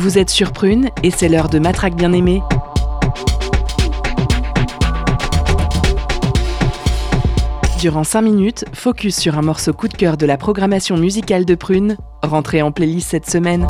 Vous êtes sur Prune et c'est l'heure de Matraque bien-aimée. Durant 5 minutes, focus sur un morceau coup de cœur de la programmation musicale de Prune, rentré en playlist cette semaine.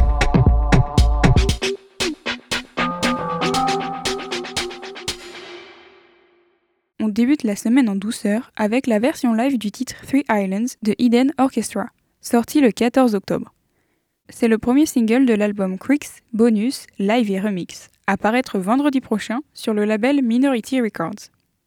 On débute la semaine en douceur avec la version live du titre Three Islands de Eden Orchestra, sorti le 14 octobre. C'est le premier single de l'album Creeks, Bonus, Live et Remix, à paraître vendredi prochain sur le label Minority Records.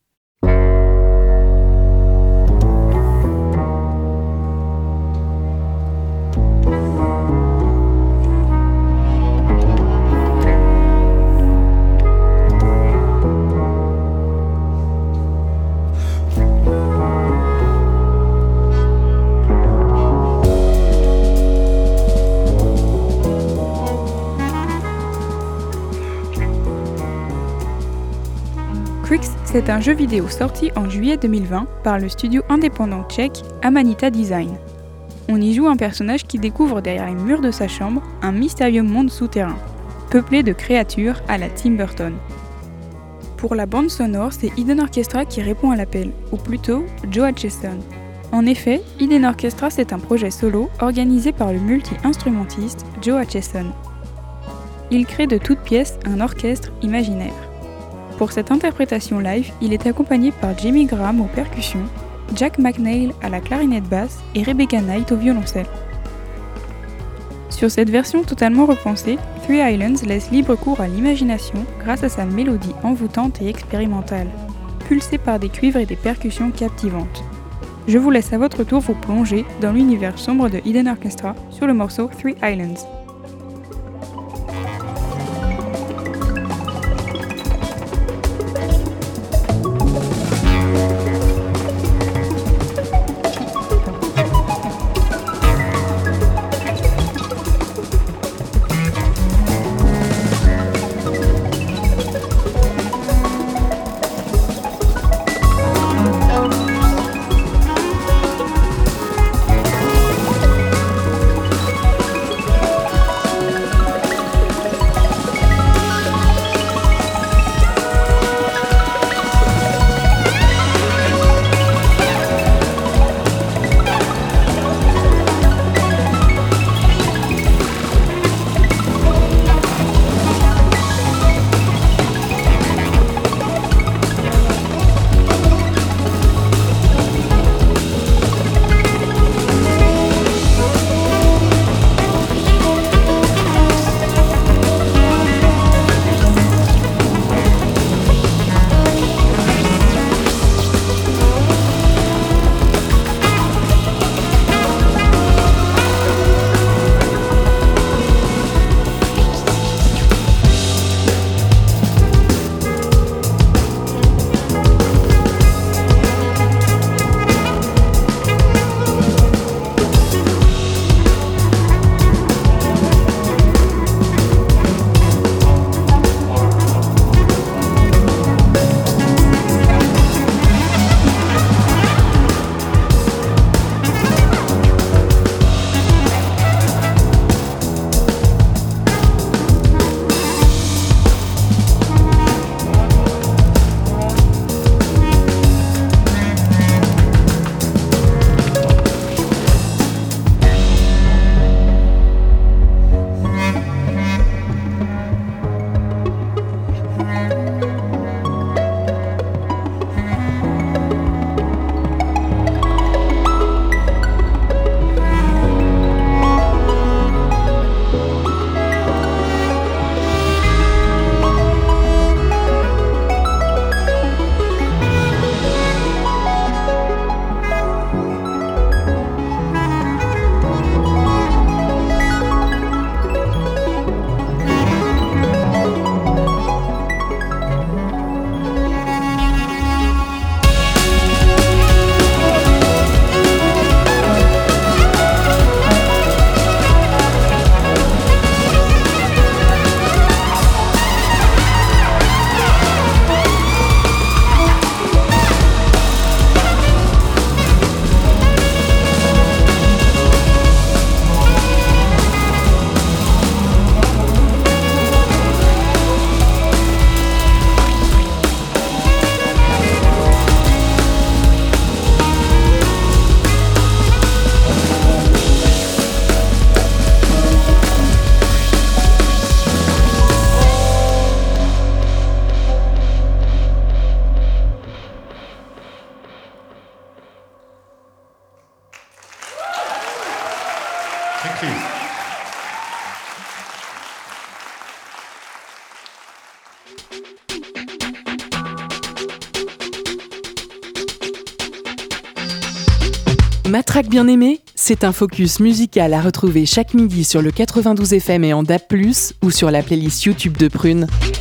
Creeks, c'est un jeu vidéo sorti en juillet 2020 par le studio indépendant tchèque Amanita Design. On y joue un personnage qui découvre derrière les murs de sa chambre un mystérieux monde souterrain, peuplé de créatures à la Tim Burton. Pour la bande sonore, c'est Eden Orchestra qui répond à l'appel, ou plutôt Joe Aitchison. En effet, Eden Orchestra c'est un projet solo organisé par le multi-instrumentiste Joe Aitchison. Il crée de toutes pièces un orchestre imaginaire. Pour cette interprétation live, il est accompagné par Jimmy Graham aux percussions, Jack McNeil à la clarinette basse et Rebecca Knight au violoncelle. Sur cette version totalement repensée, Three Islands laisse libre cours à l'imagination grâce à sa mélodie envoûtante et expérimentale, pulsée par des cuivres et des percussions captivantes. Je vous laisse à votre tour vous plonger dans l'univers sombre de Eden Orchestra sur le morceau Three Islands. Thank you. Matraque bien-aimée, c'est un focus musical à retrouver chaque midi sur le 92 FM et en DAB+, ou sur la playlist YouTube de Prune.